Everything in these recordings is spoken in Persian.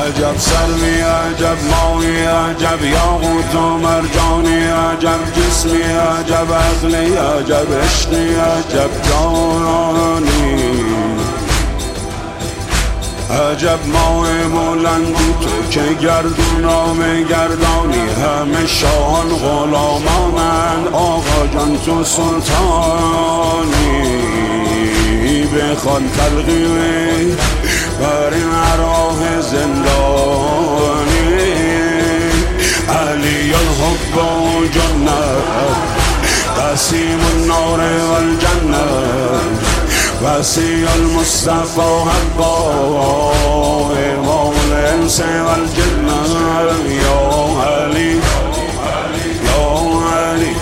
عجب سروی عجب ماهی عجب یاقوت و مرجانی عجب جسمی عجب عقلی عجب عشقی عجب جانانی عجب ماه بلندی تو که گردونام گردانی همه شاهان غلامانند آقا جان تو سلطانی بخوان تلقیه بر این راه زندانی علی الحب و جنت قسیم النار و الجنه وسیع المصطفى حقا امام الانس و الجنه یا علی یا علی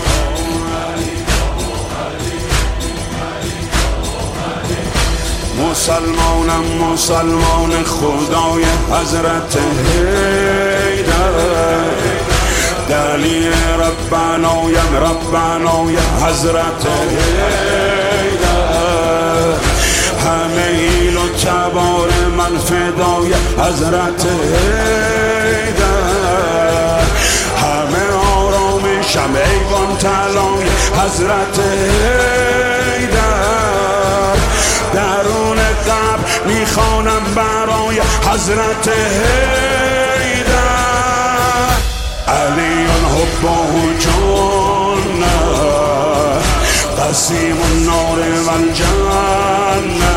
مسلمانم مسلمان خدای حضرت حیدر دلی ربنایم ربنای حضرت حیدر همه ایل و تبار من فدای حضرت حیدر همه آرامشم ایوان طلای حضرت حیدر درون قبر میخوانم برای حضرت حیدر علی حبه جنه قسیم النار و الجنه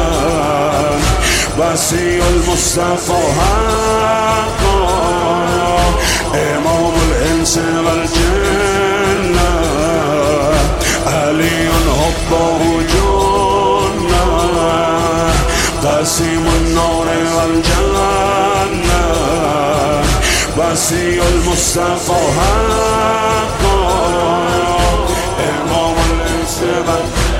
وسیع المصطفى حقا امام الانس و الجنه علی حبه جنه قسیم النار و الجنه وسیع المصطفى حقا امام الانس و